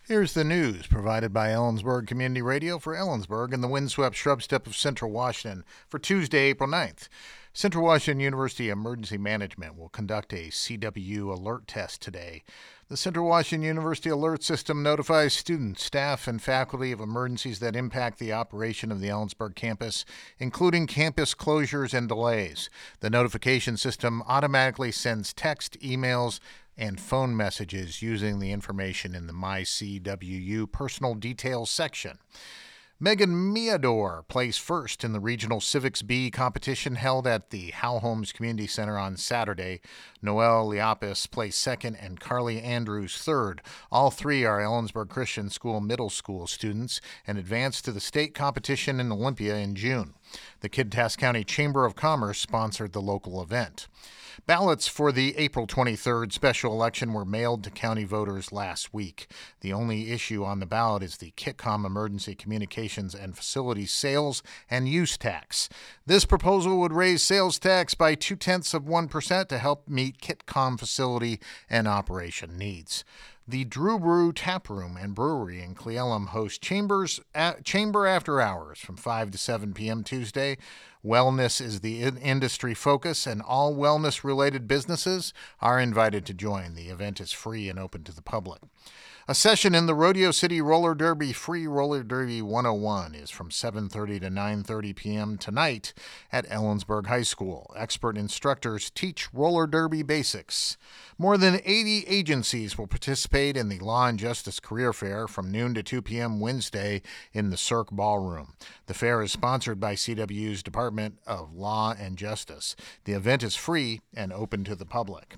Here's the news provided by Ellensburg Community Radio for Ellensburg and the windswept shrub steppe of Central Washington for Tuesday, April 9th. Central Washington University Emergency Management will conduct a CW alert test today. The Central Washington University Alert System notifies students, staff, and faculty of emergencies that impact the operation of the Ellensburg campus, including campus closures and delays. The notification system automatically sends text, emails, and phone messages using the information in the MyCWU personal details section. Megan Meador placed first in the Regional Civics B competition held at the Howe Holmes Community Center on Saturday. Noelle Liapis placed second and Carly Andrews third. All three are Ellensburg Christian School middle school students and advanced to the state competition in Olympia in June. The Kittitas County Chamber of Commerce sponsored the local event. Ballots for the April 23rd special election were mailed to county voters last week. The only issue on the ballot is the KITCOM Emergency Communications and Facilities Sales and Use Tax. This proposal would raise sales tax by 0.2% to help meet KITCOM facility and operation needs. The Drew Brew Tap Room and Brewery in Cle Elum hosts Chamber After Hours from 5 to 7 p.m. Tuesday. Wellness is the industry focus, and all wellness-related businesses are invited to join. The event is free and open to the public. A session in the Rodeo City Roller Derby Free Roller Derby 101 is from 7:30 to 9:30 p.m. tonight at Ellensburg High School. Expert instructors teach roller derby basics. More than 80 agencies will participate in the Law and Justice Career Fair from noon to 2 p.m. Wednesday in the Cirque Ballroom. The fair is sponsored by CWU's Department of Law and Justice. The event is free and open to the public.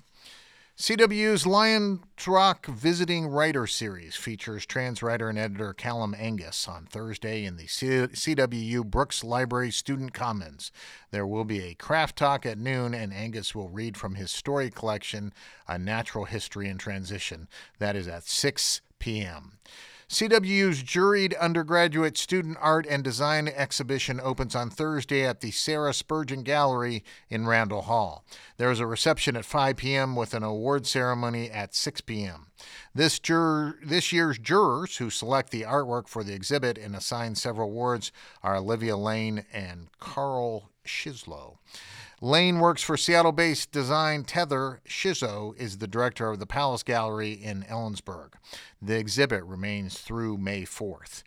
CWU's Lions Rock Visiting Writer Series features trans writer and editor Callum Angus on Thursday in the CWU Brooks Library Student Commons. There will be a craft talk at noon, and Angus will read from his story collection, A Natural History in Transition. That is at 6 p.m. CWU's Juried Undergraduate Student Art and Design Exhibition opens on Thursday at the Sarah Spurgeon Gallery in Randall Hall. There is a reception at 5 p.m. with an award ceremony at 6 p.m. This year's jurors who select the artwork for the exhibit and assign several awards are Olivia Lane and Carl Shizlo. Lane works for Seattle-based design Tether. Shizzo is the director of the Palace Gallery in Ellensburg. The exhibit remains through May 4th.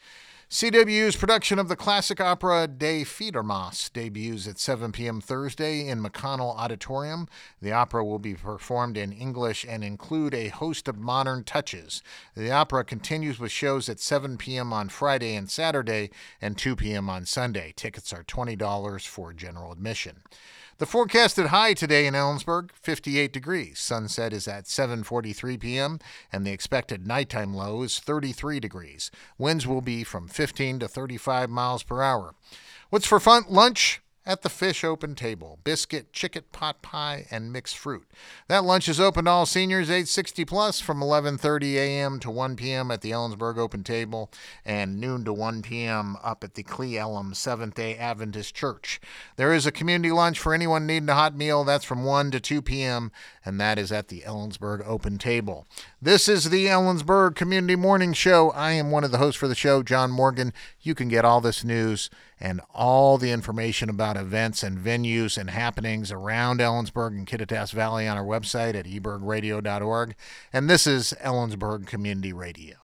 CWU's production of the classic opera De Fiedermas debuts at 7 p.m. Thursday in McConnell Auditorium. The opera will be performed in English and include a host of modern touches. The opera continues with shows at 7 p.m. on Friday and Saturday and 2 p.m. on Sunday. Tickets are $20 for general admission. The forecasted high today in Ellensburg, 58 degrees. Sunset is at 7:43 p.m., and the expected nighttime low is 33 degrees. Winds will be from 15 to 35 miles per hour. What's for fun lunch? At the Fish Open Table, biscuit, chicken pot pie, and mixed fruit. That lunch is open to all seniors age 60 plus from 11:30 a.m. to 1 p.m. at the Ellensburg Open Table and noon to 1 p.m. up at the Cle Elum Seventh-day Adventist Church. There is a community lunch for anyone needing a hot meal. That's from 1 to 2 p.m., and that is at the Ellensburg Open Table. This is the Ellensburg Community Morning Show. I am one of the hosts for the show, John Morgan. You can get all this news and all the information about events and venues and happenings around Ellensburg and Kittitas Valley on our website at eburgradio.org. And this is Ellensburg Community Radio.